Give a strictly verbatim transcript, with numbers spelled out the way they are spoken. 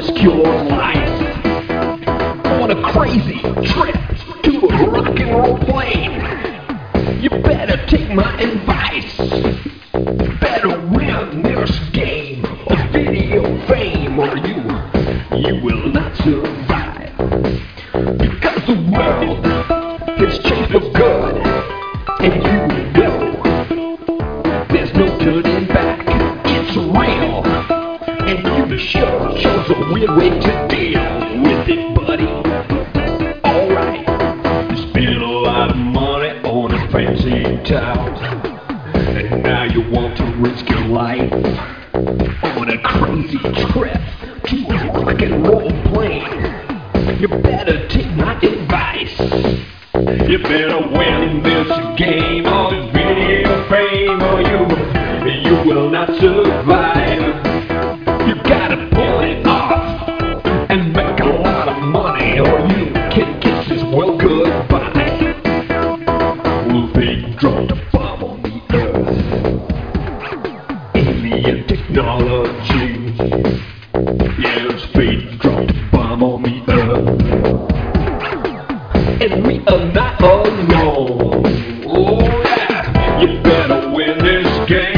risk your life on a crazy trip to a rock and roll plane. You better take my advice. Better win this game of video fame, or you, you will not survive. Because the world has changed for good, and you know there's no turning back. It's real, and you sure chose a weird way to deal with it, buddy. Alright, you spent a lot of money on a fancy towel, and now you want to risk your life on a crazy trip to a rock and roll plane. You better take my advice. You better win this game of video fame, or you, you will not survive. You gotta pull it off and make a lot of money, or you can kiss this world goodbye. Well, fate dropped a bomb on the earth. Alien technology. Yes, fate dropped a bomb on the earth. And we are not alone. Oh yeah, you better win this game.